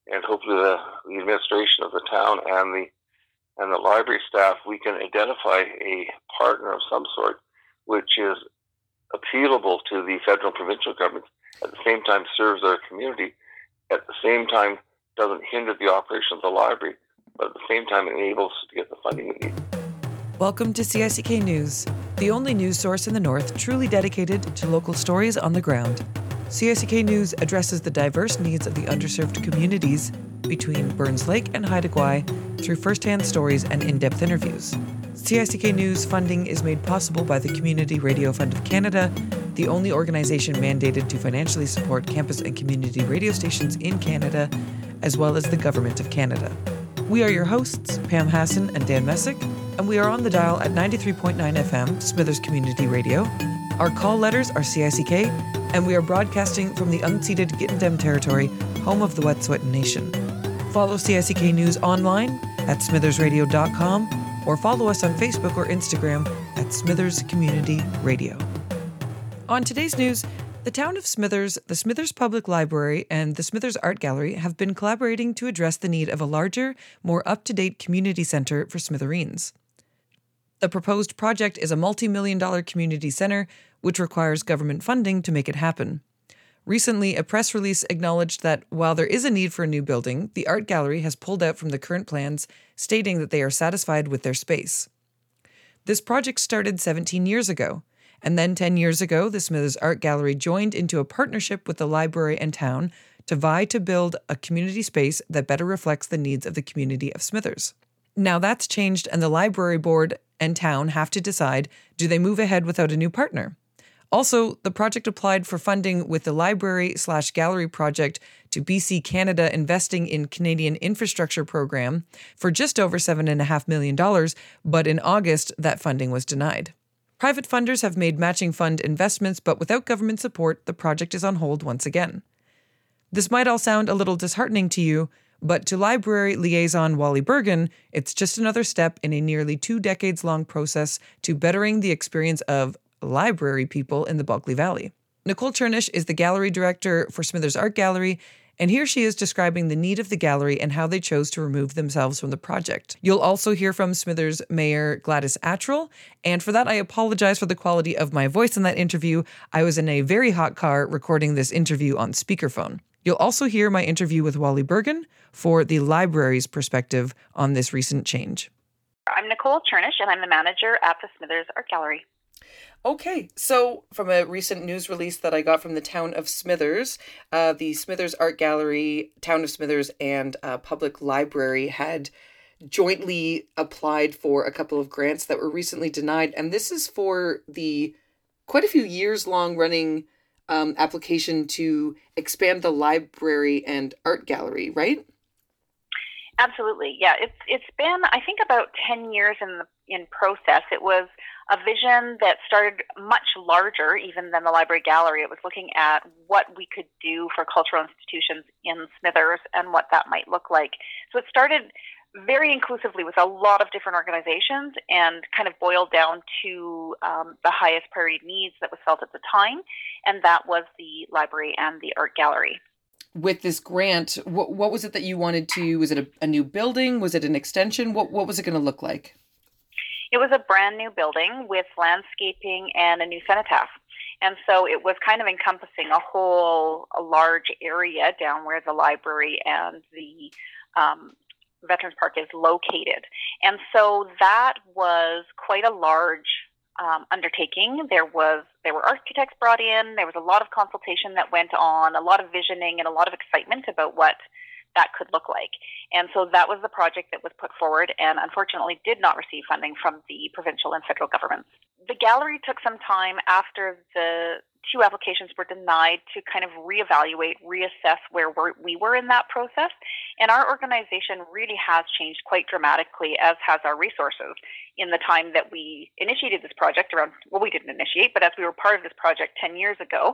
and hopefully the administration of the town and the library staff, we can identify a partner of some sort which is appealable to the federal and provincial governments, at the same time serves our community, at the same time doesn't hinder the operation of the library, but at the same time enables us to get the funding we need. Welcome to CICK News, the only news source in the North truly dedicated to local stories on the ground. CICK News addresses the diverse needs of the underserved communities between Burns Lake and Haida Gwaii through first-hand stories and in-depth interviews. CICK News funding is made possible by the Community Radio Fund of Canada, the only organization mandated to financially support campus and community radio stations in Canada, as well as the Government of Canada. We are your hosts, Pam Hassan and Dan Messick, and we are on the dial at 93.9 FM, Smithers Community Radio. Our call letters are CICK, and we are broadcasting from the unceded Gittendem territory, home of the Wet'suwet'en Nation. Follow CICK News online at smithersradio.com or follow us on Facebook or Instagram at Smithers Community Radio. On today's news, the town of Smithers, the Smithers Public Library, and the Smithers Art Gallery have been collaborating to address the need of a larger, more up-to-date community centre for Smithereens. The proposed project is a multi-million-dollar community centre, which requires government funding to make it happen. Recently, a press release acknowledged that while there is a need for a new building, the art gallery has pulled out from the current plans, stating that they are satisfied with their space. This project started 17 years ago, and then 10 years ago, the Smithers Art Gallery joined into a partnership with the library and town to vie to build a community space that better reflects the needs of the community of Smithers. Now that's changed, and the library board and town have to decide, do they move ahead without a new partner? Also, the project applied for funding with the library/gallery project to BC Canada Investing in Canadian Infrastructure program for just over $7.5 million, but in August, that funding was denied. Private funders have made matching fund investments, but without government support, the project is on hold once again. This might all sound a little disheartening to you, but to library liaison Wally Bergen, it's just another step in a nearly 2 decades-long process to bettering the experience of library people in the Bulkley Valley. Nicole Chernish is the gallery director for Smithers Art Gallery, and here she is describing the need of the gallery and how they chose to remove themselves from the project. You'll also hear from Smithers Mayor Gladys Attrell, and for that I apologize for the quality of my voice in that interview. I was in a very hot car recording this interview on speakerphone. You'll also hear my interview with Wally Bergen for the library's perspective on this recent change. I'm Nicole Chernish, and I'm the manager at the Smithers Art Gallery. Okay, so from a recent news release that I got from the town of Smithers, the Smithers Art Gallery, town of Smithers, and public library had jointly applied for a couple of grants that were recently denied. And this is for the quite a few years long running application to expand the library and art gallery, right? Absolutely, yeah. It's been, I think, about 10 years in process. It was a vision that started much larger even than the library gallery. It was looking at what we could do for cultural institutions in Smithers and what that might look like. So it started very inclusively with a lot of different organizations and kind of boiled down to the highest priority needs that was felt at the time, and that was the library and the art gallery. With this grant, what was it that you wanted to, was it a new building? Was it an extension? What was it going to look like? It was a brand new building with landscaping and a new cenotaph. And so it was kind of encompassing a large area down where the library and the Veterans Park is located. And so that was quite a large undertaking. There were architects brought in. There was a lot of consultation that went on, a lot of visioning, and a lot of excitement about what that could look like. And so that was the project that was put forward and unfortunately did not receive funding from the provincial and federal governments. The gallery took some time after the 2 applications were denied to kind of reevaluate, reassess where we were in that process. And our organization really has changed quite dramatically, as has our resources, in the time that we initiated this project we didn't initiate, but as we were part of this project 10 years ago,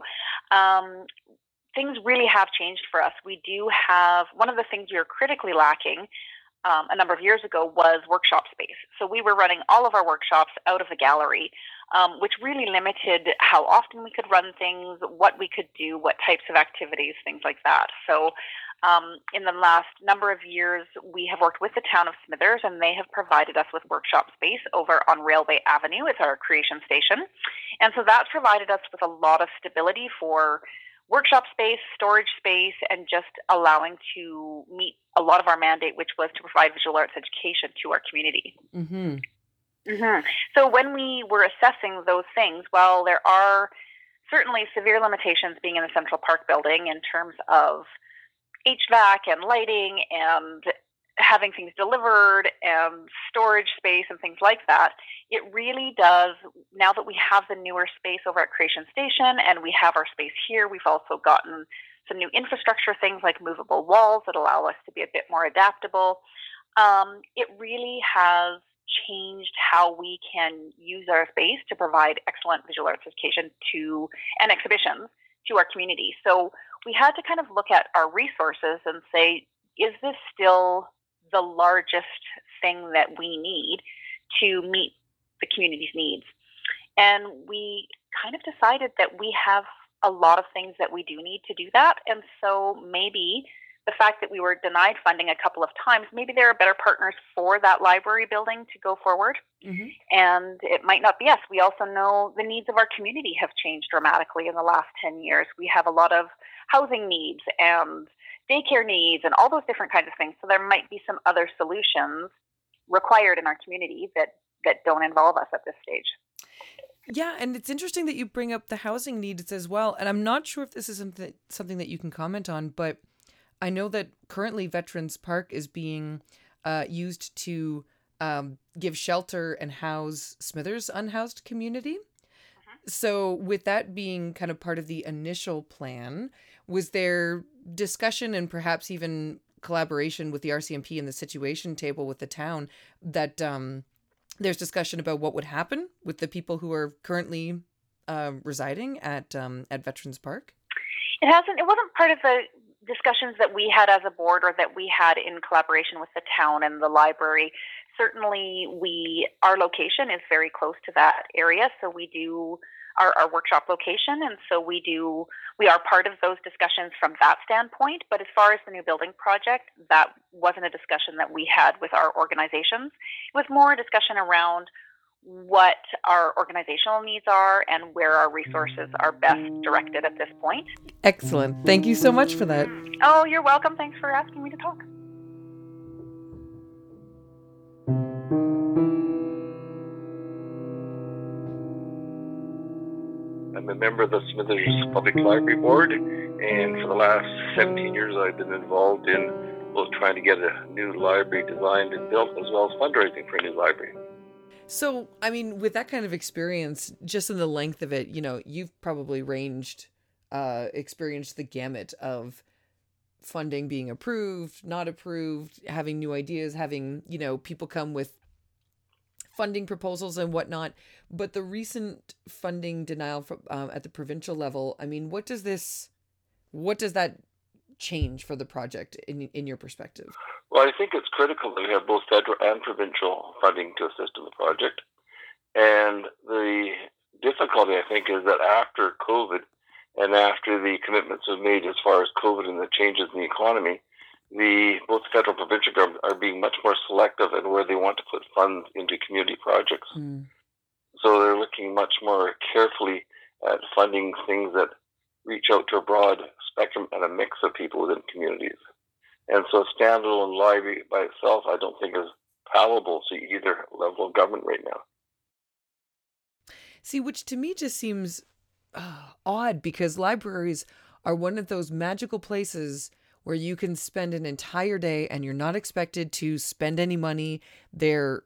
things really have changed for us. We do have, one of the things we were critically lacking a number of years ago was workshop space. So we were running all of our workshops out of the gallery, which really limited how often we could run things, what we could do, what types of activities, things like that. So In the last number of years, we have worked with the town of Smithers, and they have provided us with workshop space over on Railway Avenue. It's our creation station. And so that's provided us with a lot of stability for workshop space, storage space, and just allowing to meet a lot of our mandate, which was to provide visual arts education to our community. Mm-hmm. Mm-hmm. So when we were assessing those things, well, there are certainly severe limitations being in the Central Park building in terms of HVAC and lighting and having things delivered and storage space and things like that. It really does, now that we have the newer space over at Creation Station and we have our space here, we've also gotten some new infrastructure things like movable walls that allow us to be a bit more adaptable. It really has changed how we can use our space to provide excellent visual arts education to and exhibitions to our community. So we had to kind of look at our resources and say, is this still the largest thing that we need to meet the community's needs? And we kind of decided that we have a lot of things that we do need to do that. And so maybe the fact that we were denied funding a couple of times, maybe there are better partners for that library building to go forward. Mm-hmm. And it might not be us. We also know the needs of our community have changed dramatically in the last 10 years. We have a lot of housing needs and daycare needs and all those different kinds of things. So there might be some other solutions required in our community that don't involve us at this stage. Yeah, and it's interesting that you bring up the housing needs as well. And I'm not sure if this is something that you can comment on, but I know that currently Veterans Park is being used to give shelter and house Smithers unhoused community. Mm-hmm. So with that being kind of part of the initial plan, was there discussion and perhaps even collaboration with the RCMP and the situation table with the town that there's discussion about what would happen with the people who are currently residing at Veterans Park? It wasn't part of the discussions that we had as a board or that we had in collaboration with the town and the library. Certainly our location is very close to that area, so we do our workshop location, and so we are part of those discussions from that standpoint. But as far as the new building project, that wasn't a discussion that we had with our organizations. It was more a discussion around what our organizational needs are and where our resources are best directed at this point. Excellent. Thank you so much for that. Oh, you're welcome. Thanks for asking me to talk. I'm a member of the Smithers Public Library Board, and for the last 17 years I've been involved in both trying to get a new library designed and built as well as fundraising for a new library. So, I mean, with that kind of experience, just in the length of it, you've probably experienced the gamut of funding being approved, not approved, having new ideas, having, people come with funding proposals and whatnot. But the recent funding denial at the provincial level, I mean, what does that change for the project in your perspective? Well, I think it's critical that we have both federal and provincial funding to assist in the project. And the difficulty, I think, is that after COVID and after the commitments we've made as far as COVID and the changes in the economy, both the federal and provincial government are being much more selective in where they want to put funds into community projects. Mm. So they're looking much more carefully at funding things that reach out to a broad spectrum and a mix of people within communities. And so a standalone library by itself, I don't think is palatable to either level of government right now. See, which to me just seems odd, because libraries are one of those magical places where you can spend an entire day and you're not expected to spend any money. They're,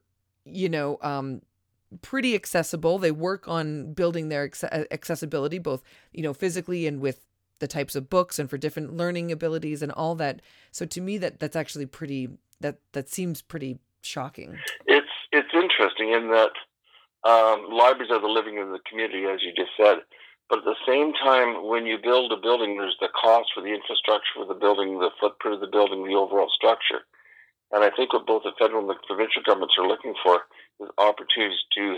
pretty accessible. They work on building their accessibility, both, physically and with the types of books and for different learning abilities and all that. So to me, that's actually that seems pretty shocking. It's interesting in that libraries are the living of the community, as you just said. But at the same time, when you build a building, there's the cost for the infrastructure for the building, the footprint of the building, the overall structure. And I think what both the federal and the provincial governments are looking for is opportunities to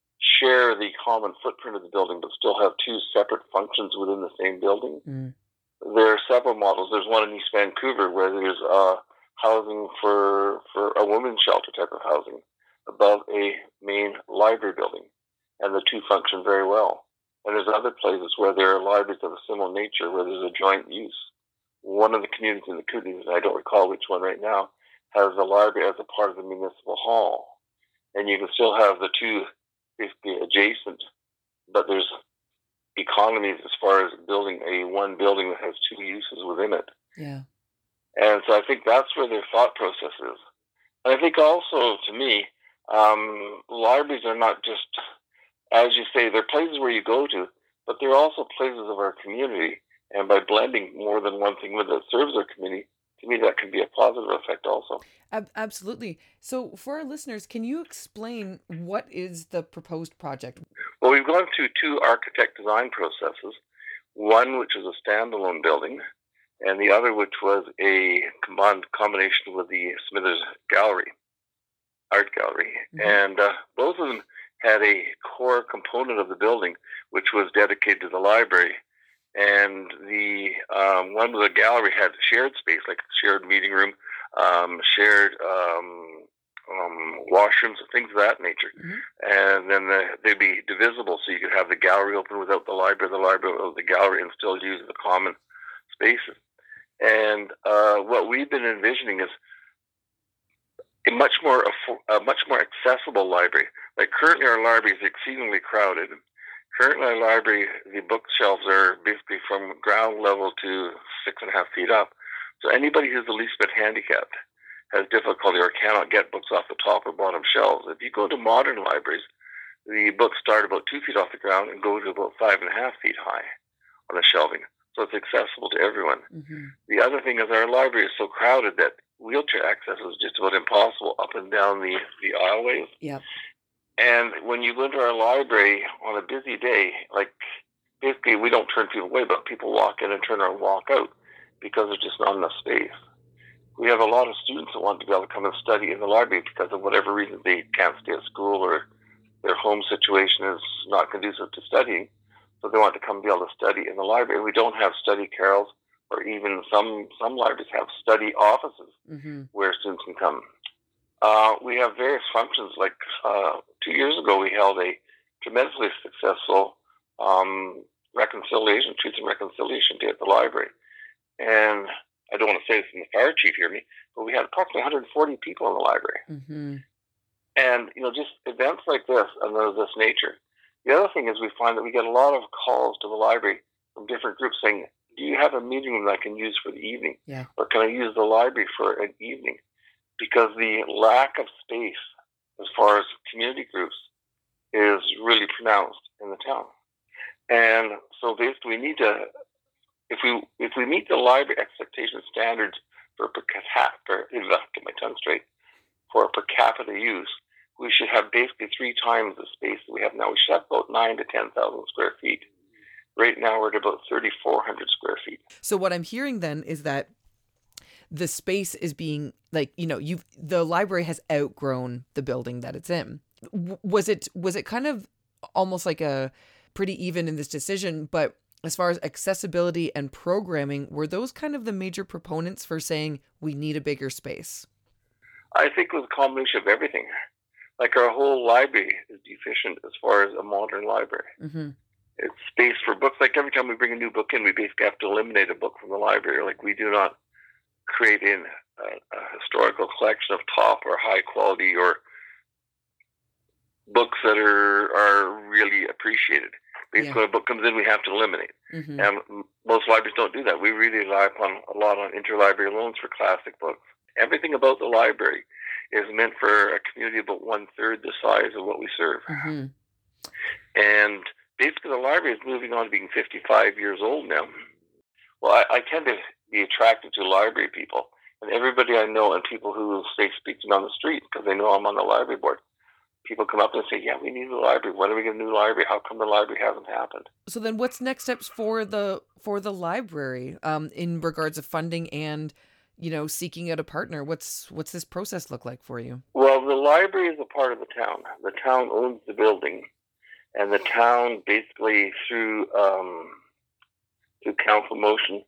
share the common footprint of the building, but still have two separate functions within the same building. Mm. There are several models. There's one in East Vancouver where there's housing for a women's shelter type of housing above a main library building, and the two function very well. And there's other places where there are libraries of a similar nature where there's a joint use. One of the communities in the Kootenays, and I don't recall which one right now, has the library as a part of the municipal hall. And you can still have the two basically adjacent, but there's economies as far as building one building that has two uses within it. Yeah. And so I think that's where their thought process is. And I think also, to me, libraries are not just, as you say, they're places where you go to, but they're also places of our community. And by blending more than one thing with it serves our community, to me, that can be a positive effect also. Absolutely. So for our listeners, can you explain what is the proposed project? Well, we've gone through two architect design processes, one which was a standalone building, and the other which was a combination with the Smithers Gallery, art gallery. Mm-hmm. And both of them had a core component of the building which was dedicated to the library. And the one with the gallery had shared space, like shared meeting room, shared washrooms, things of that nature. Mm-hmm. And then they'd be divisible, so you could have the gallery open without the library without the gallery, and still use the common spaces. And what we've been envisioning is a much more accessible library. Like currently, our library is exceedingly crowded. Currently, our library, the bookshelves are basically from ground level to 6.5 feet up. So anybody who's the least bit handicapped has difficulty or cannot get books off the top or bottom shelves. If you go to modern libraries, the books start about 2 feet off the ground and go to about 5.5 feet high on the shelving. So it's accessible to everyone. Mm-hmm. The other thing is our library is so crowded that wheelchair access is just about impossible up and down the aisleways. Yep. And when you go into our library on a busy day, like basically we don't turn people away, but people walk in and turn around and walk out because there's just not enough space. We have a lot of students that want to be able to come and study in the library because of whatever reason they can't stay at school or their home situation is not conducive to studying. So they want to come and be able to study in the library. We don't have study carrels, or even some libraries have study offices mm-hmm. where students can come. We have various functions. Like 2 years ago, we held a tremendously successful Truth and Reconciliation Day at the library. And I don't want to say this in the fire chief hear me, but we had approximately 140 people in the library. Mm-hmm. And, just events like this and of this nature. The other thing is we find that we get a lot of calls to the library from different groups saying, do you have a meeting room that I can use for the evening? Yeah. Or can I use the library for an evening? Because the lack of space as far as community groups is really pronounced in the town. And so basically we need to, if we meet the library expectation standards for per capita use, we should have basically 3 times the space that we have now. We should have about 9,000 to 10,000 square feet. Right now we're at about 3,400 square feet. So what I'm hearing then is that the space is being the library has outgrown the building that it's in. Was it kind of almost like a pretty even in this decision, but as far as accessibility and programming, were those kind of the major proponents for saying we need a bigger space? I think it was a combination of everything. Like our whole library is deficient as far as a modern library. Mm-hmm. It's space for books. Like every time we bring a new book in, we basically have to eliminate a book from the library. Like we do not create a historical collection of top or high quality or books that are really appreciated. Basically, when a book comes in, we have to eliminate. Mm-hmm. And most libraries don't do that. We really rely a lot on interlibrary loans for classic books. Everything about the library is meant for a community about 1/3 the size of what we serve. Mm-hmm. And basically, the library is moving on to being 55 years old now. Well, I tend to be attracted to library people. And everybody I know and people who say speak to me on the street, because they know I'm on the library board, people come up and say, yeah, we need a library. When are we getting a new library? How come the library hasn't happened? So then what's next steps for the library in regards of funding and, seeking out a partner? What's this process look like for you? Well, the library is a part of the town. The town owns the building. And the town basically through council motion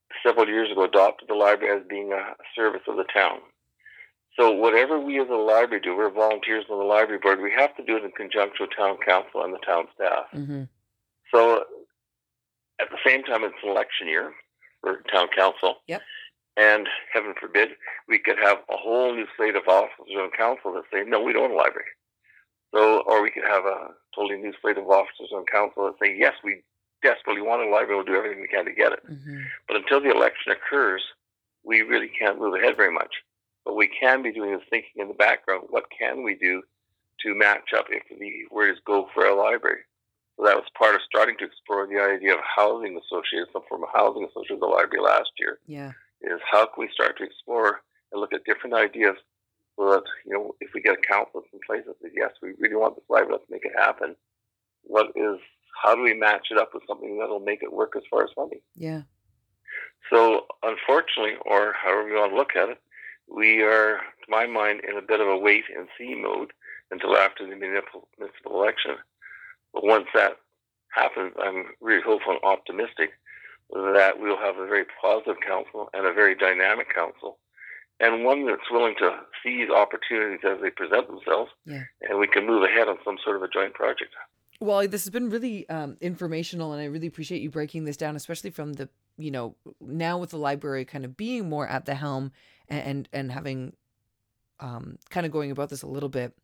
several years ago adopted the library as being a service of the town. So whatever we as a library do, we're volunteers on the library board, we have to do it in conjunction with town council and the town staff. Mm-hmm. So at the same time, it's an election year for town council. Yep. And heaven forbid, we could have a whole new slate of officers on council that say, no, we don't want a library. So, or we could have a totally new slate of officers on council that say, yes, we desperately want a library, we'll do everything we can to get it. Mm-hmm. But until the election occurs, we really can't move ahead very much. What we can be doing is thinking in the background, what can we do to match up if the word is go for a library? So that was part of starting to explore the idea of housing associated, some form of housing associated with the library last year. Yeah. Is how can we start to explore and look at different ideas so that, if we get a council in place that says, yes, we really want this library, let's make it happen. How do we match it up with something that'll make it work as far as funding? Yeah. So unfortunately, or however you want to look at it, we are, to my mind, in a bit of a wait and see mode until after the municipal election. But once that happens, I'm really hopeful and optimistic that we'll have a very positive council and a very dynamic council, and one that's willing to seize opportunities as they present themselves, and we can move ahead on some sort of a joint project. Well, this has been really informational, and I really appreciate you breaking this down, especially from the, now with the library kind of being more at the helm and having kind of going about this a little bit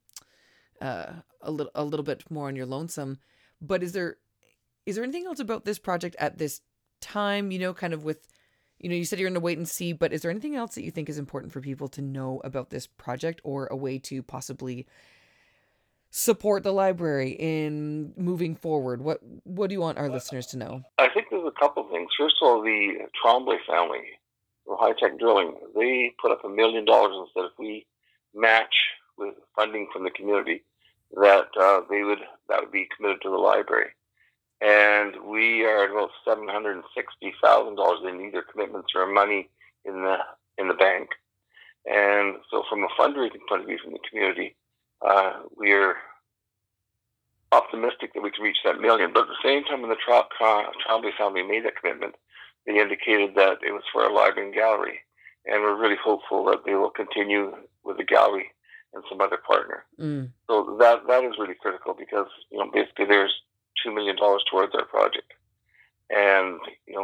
more on your lonesome. But is there anything else about this project at this time, kind of with, you said you're in a wait and see, but is there anything else that you think is important for people to know about this project, or a way to possibly support the library in moving forward? What do you want our listeners to know? I think there's a couple of things. First of all, the Tremblay family, for high-tech drilling, they put up $1 million and said if we match with funding from the community, that would be committed to the library. And we are at about $760,000 in either commitments or money in the bank. And so from a fundraising point of view from the community, we're optimistic that we can reach that $1 million. But at the same time, when the Tremblay family made that commitment, they indicated that it was for a library and gallery. And we're really hopeful that they will continue with the gallery and some other partner. Mm. So that is really critical because, basically there's $2 million towards our project. And,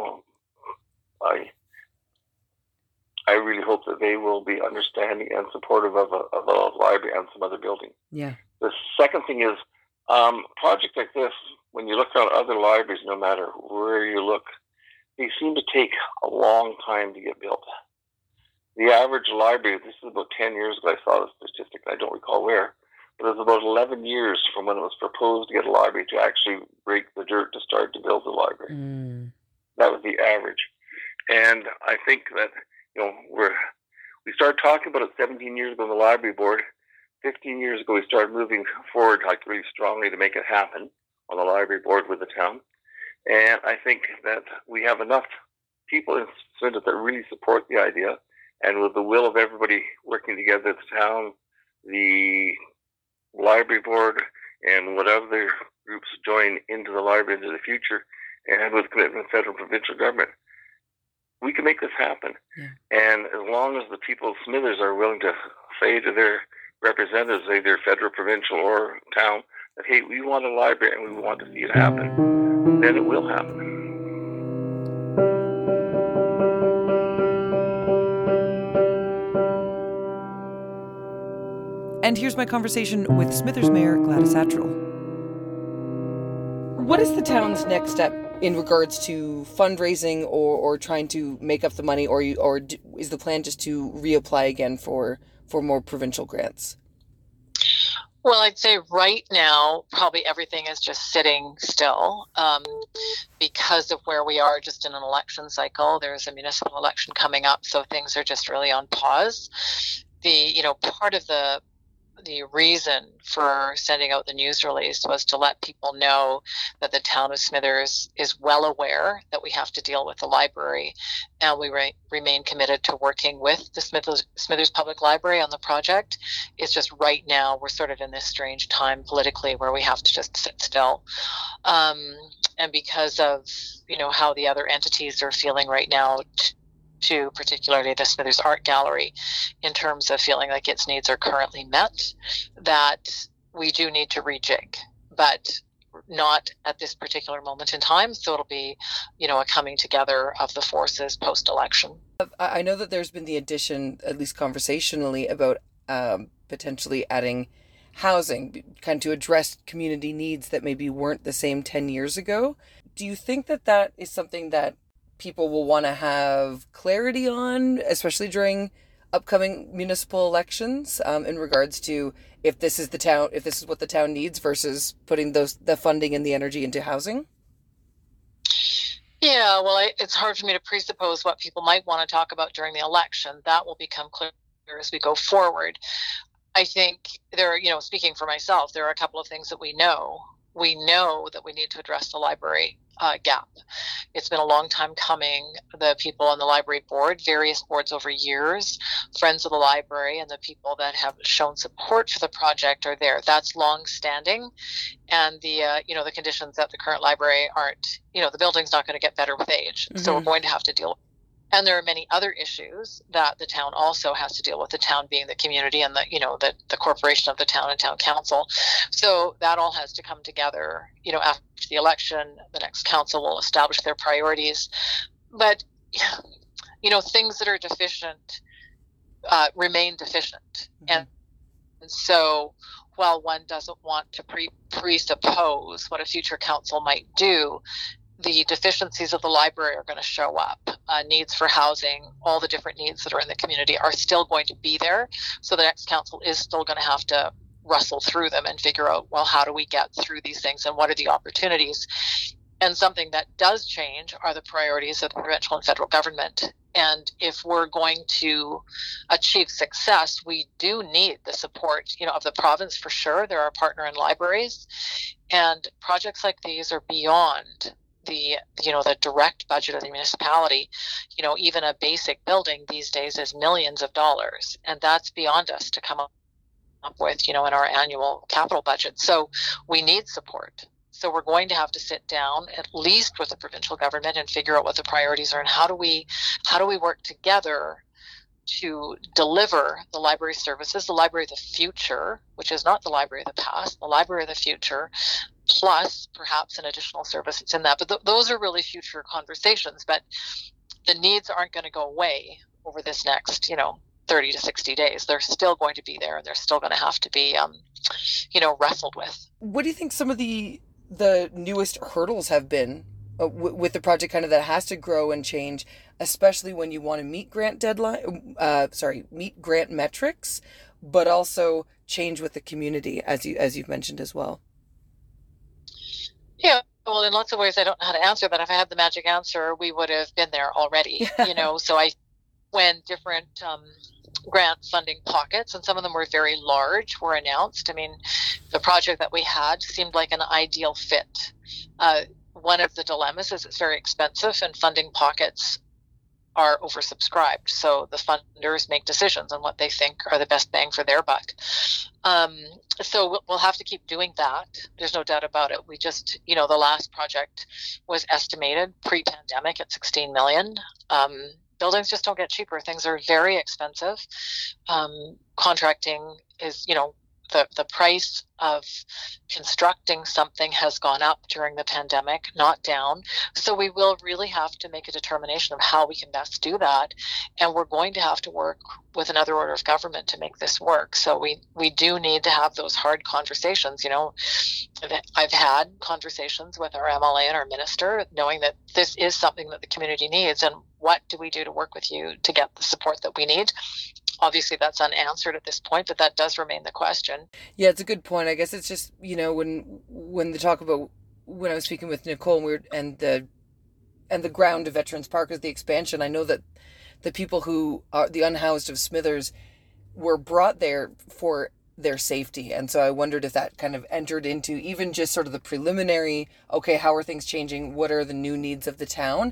I really hope that they will be understanding and supportive of a library and some other building. Yeah. The second thing is, projects like this, when you look at other libraries, no matter where you look, they seem to take a long time to get built. The average library, this is about 10 years ago, I saw the statistic, I don't recall where, but it was about 11 years from when it was proposed to get a library to actually break the dirt to start to build the library. Mm. That was the average. And I think that, we started talking about it 17 years ago on the library board. 15 years ago, we started moving forward really strongly to make it happen on the library board with the town. And I think that we have enough people in Swindon that really support the idea. And with the will of everybody working together, the town, the library board, and whatever groups join into the library into the future, and with commitment of federal and provincial government, we can make this happen. Yeah. And as long as the people of Smithers are willing to say to their representatives, either federal, provincial, or town, that, hey, we want a library and we want to see it happen, then it will happen. And here's my conversation with Smithers Mayor Gladys Attrell. What is the town's next step in regards to fundraising or trying to make up the money, or is the plan just to reapply again for more provincial grants? Well, I'd say right now, probably everything is just sitting still because of where we are just in an election cycle. There's a municipal election coming up, so things are just really on pause. Part of the the reason for sending out the news release was to let people know that the town of Smithers is well aware that we have to deal with the library, and we remain committed to working with the Smithers Public Library on the project. It's just right now we're sort of in this strange time politically where we have to just sit still. And because of, how the other entities are feeling right now, to particularly the Smithers Art Gallery, in terms of feeling like its needs are currently met, that we do need to rejig, but not at this particular moment in time. So it'll be, a coming together of the forces post-election. I know that there's been the addition, at least conversationally, about potentially adding housing, kind of to address community needs that maybe weren't the same 10 years ago. Do you think that that is something that people will want to have clarity on, especially during upcoming municipal elections, in regards to if this is what the town needs versus putting the funding and the energy into housing? Yeah, well, it's hard for me to presuppose what people might want to talk about during the election. That will become clear as we go forward. I think speaking for myself, there are a couple of things that we know. We know that we need to address the library gap. It's been a long time coming. The people on the library board, various boards over years, friends of the library, and the people that have shown support for the project are there. That's long standing. And the conditions at the current library aren't, the building's not going to get better with age. Mm-hmm. So we're going to have to deal with. And there are many other issues that the town also has to deal with, the town being the community and the corporation of the town and town council. So that all has to come together, after the election. The next council will establish their priorities. But, things that are deficient remain deficient. Mm-hmm. And so while one doesn't want to presuppose what a future council might do, the deficiencies of the library are going to show up. Needs for housing, all the different needs that are in the community are still going to be there. So the next council is still going to have to wrestle through them and figure out, well, how do we get through these things and what are the opportunities? And something that does change are the priorities of the provincial and federal government. And if we're going to achieve success, we do need the support, of the province for sure. They're our partner in libraries. And projects like these are beyond the direct budget of the municipality. Even a basic building these days is millions of dollars, and that's beyond us to come up with, in our annual capital budget. So we need support. So we're going to have to sit down at least with the provincial government and figure out what the priorities are and how do we work together to deliver the library services, the library of the future, which is not the library of the past, the library of the future, plus perhaps an additional service that's in that. But those are really future conversations. But the needs aren't going to go away over this next, 30 to 60 days. They're still going to be there, and they're still going to have to be, wrestled with. What do you think some of the newest hurdles have been with the project, kind of that has to grow and change, especially when you want to meet grant meet grant metrics, but also change with the community, as you've mentioned as well? Yeah, well, in lots of ways, I don't know how to answer that. If I had the magic answer, we would have been there already. So when different grant funding pockets, and some of them were very large, were announced. I mean, the project that we had seemed like an ideal fit. One of the dilemmas is it's very expensive, and funding pockets are oversubscribed. So the funders make decisions on what they think are the best bang for their buck. So we'll have to keep doing that. There's no doubt about it. We just, the last project was estimated pre-pandemic at $16 million. Buildings just don't get cheaper. Things are very expensive. Contracting is, the price of constructing something has gone up during the pandemic, not down. So we will really have to make a determination of how we can best do that. And we're going to have to work with another order of government to make this work. So we do need to have those hard conversations. I've had conversations with our MLA and our minister, knowing that this is something that the community needs. And what do we do to work with you to get the support that we need? Obviously, that's unanswered at this point, but that does remain the question. Yeah, it's a good point. I guess it's just, when they talk about, when I was speaking with Nicole and the ground of Veterans Park is the expansion, I know that the people who are the unhoused of Smithers were brought there for their safety. And so I wondered if that kind of entered into even just sort of the preliminary, okay, how are things changing? What are the new needs of the town?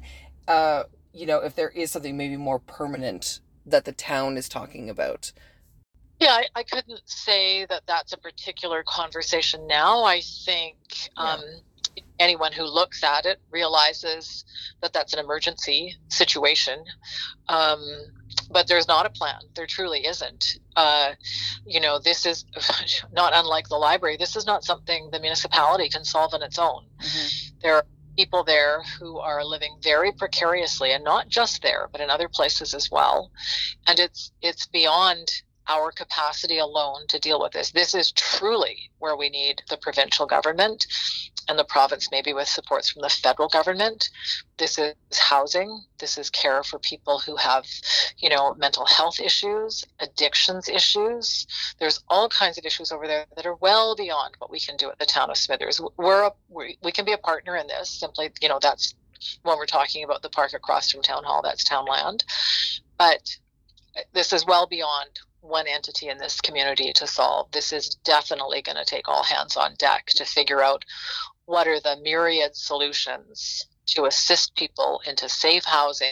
If there is something maybe more permanent that the town is talking about. Yeah, I couldn't say that that's a particular conversation now. I think anyone who looks at it realizes that that's an emergency situation. But there's not a plan. There truly isn't. This is not unlike the library. This is not something the municipality can solve on its own. Mm-hmm. There are people there who are living very precariously, and not just there, but in other places as well. And it's beyond our capacity alone to deal with this. This is truly where we need the provincial government and the province, maybe with supports from the federal government. This is housing. This is care for people who have, mental health issues, addictions issues. There's all kinds of issues over there that are well beyond what we can do at the town of Smithers. We can be a partner in this. Simply, that's when we're talking about the park across from Town Hall, that's town land. But this is well beyond one entity in this community to solve. This is definitely going to take all hands on deck to figure out what are the myriad solutions to assist people into safe housing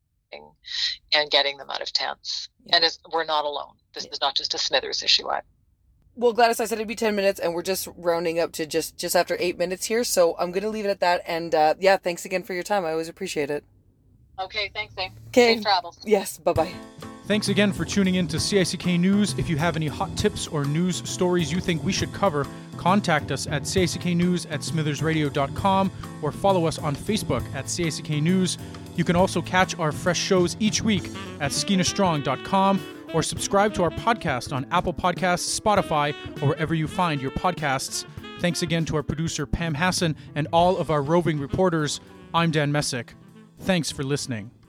and getting them out of tents. Yeah. And we're not alone. This is not just a Smithers issue. Well, Gladys, I said it'd be 10 minutes, and we're just rounding up to just after 8 minutes here. So I'm going to leave it at that. And thanks again for your time. I always appreciate it. Okay, thanks, Dave. Okay. Safe travels. Yes, bye-bye. Thanks again for tuning in to CICK News. If you have any hot tips or news stories you think we should cover, contact us at cicknews@smithersradio.com or follow us on Facebook at CICK News. You can also catch our fresh shows each week at skeenastrong.com or subscribe to our podcast on Apple Podcasts, Spotify, or wherever you find your podcasts. Thanks again to our producer Pam Hassan and all of our roving reporters. I'm Dan Messick. Thanks for listening.